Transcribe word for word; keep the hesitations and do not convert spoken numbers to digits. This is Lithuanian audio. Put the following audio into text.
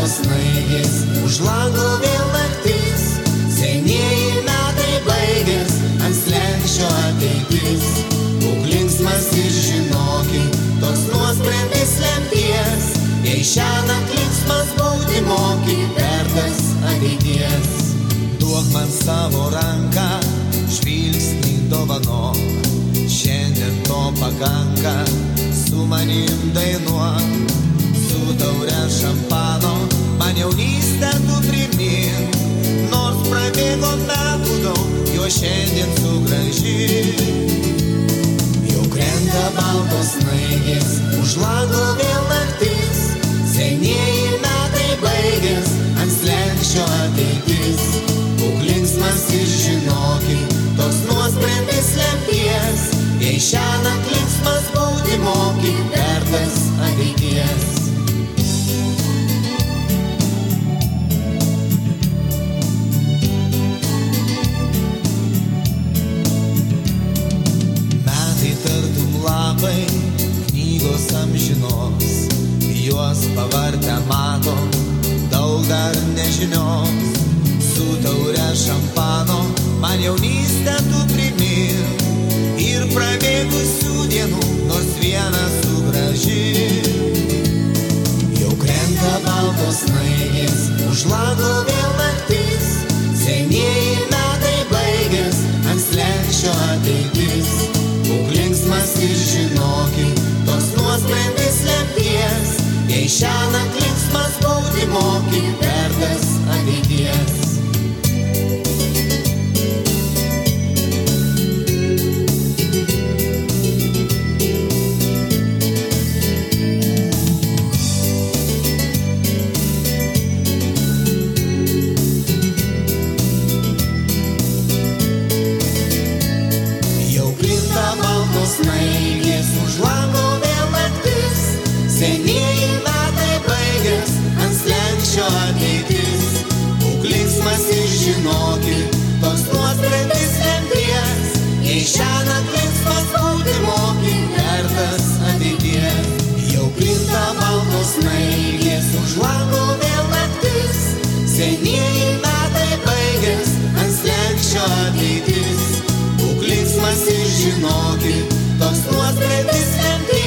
baltos snaigės, už lango vėl naktis, senieji metai baigės, ant slenksčio ateitis. Būk linksmas ir žinokit, toks nuosprendis lemties, jei šiąnakt linksmas būti moki, vertas ateities. Duok man savo ranką, žvilgsnį dovanok, šiandien to pakanka, su manim dainuok. Su taure šampano, man jaunystę tu primink, nors prabėgo metų daug, jo šiandien sugrąžink. Jau krenta baltos snaigės, už lango vėl naktis, senieji metai baigės, ant slenksčio ateitis. Būk linksmas ir žinokit, toks nuosprendis lemties, jei šiąnakt linksmas būti moki, vertas ateities. Lapai, knygos amžinos, juos pavartę matom, daug dar nežinios. Su taure šampano, man jaunystę tu primink, ir prabėgusių dienų nors vieną sugrąžink. Jau krenta baltos snaigės, už lango vėl naktis, senieji metai baigės, ant slenksčio ateitis. Būk linksmas ir žinokit, toks nuosprendis lemties, jei šiąnakt linksmas būti moki, vertas ateities. Snaigės, už lango vėl naktis, senieji metai baigės, ant slenksčio ateitis. Būk linksmas ir žinokit, toks nuosprendis lemties, jei šiąnakt linksmas būti moki, vertas ateities. Jau krinta baltos snaigės, už lango vėl naktis, senieji metai baigės, ant slenksčio ateitis. Būk linksmas ir žinokit, toks nuosprendis lemties.